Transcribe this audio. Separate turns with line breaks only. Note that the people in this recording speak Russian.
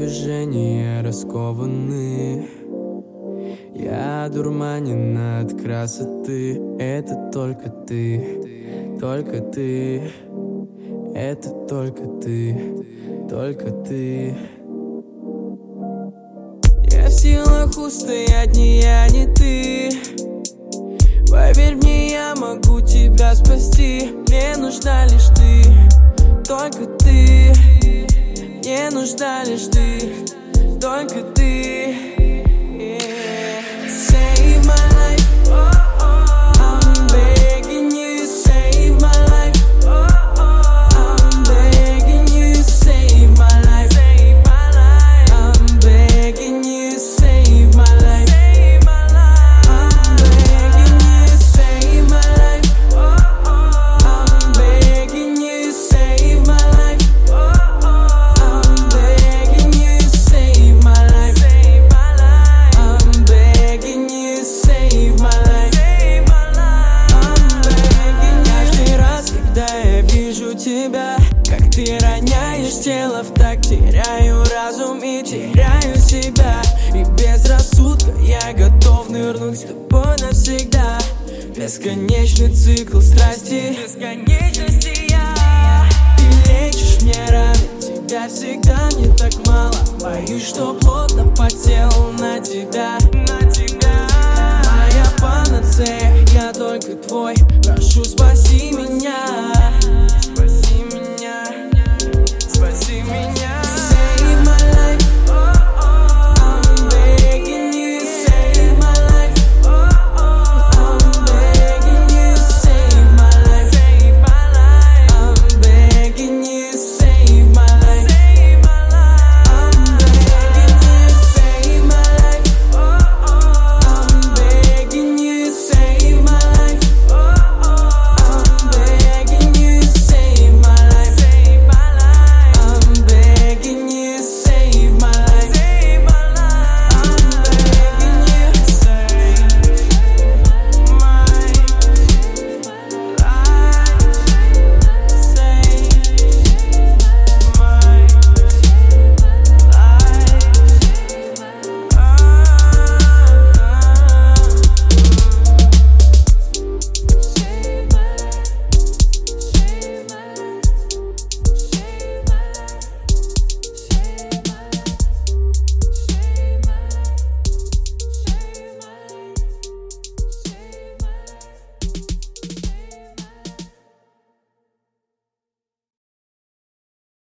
движения раскованы. Я одурманен от красоты. Это только ты, только ты. Это только ты, только ты. Я в силах устоять, не я, не ты. Поверь мне, я могу тебя спасти. Мне нужна лишь ты, только ты. Мне нужна лишь ты, только ты. Save my life, I'm begging you, save my life. I'm begging you, save my life. I'm begging you, save my life. I'm begging you, save my life. I'm begging you, save my life. I'm begging you, save my life. I'm begging you, save my life. I'm begging. Каждый раз, когда я вижу тебя, как ты роняешь тело в так, теряю разум и теряю себя. И без рассудка я готов нырнуть с тобой навсегда. Бесконечный цикл страсти, бесконечности я. Ты лечишь мне раны, тебя всегда мне так мало. Боюсь, что плотно подсел на тебя.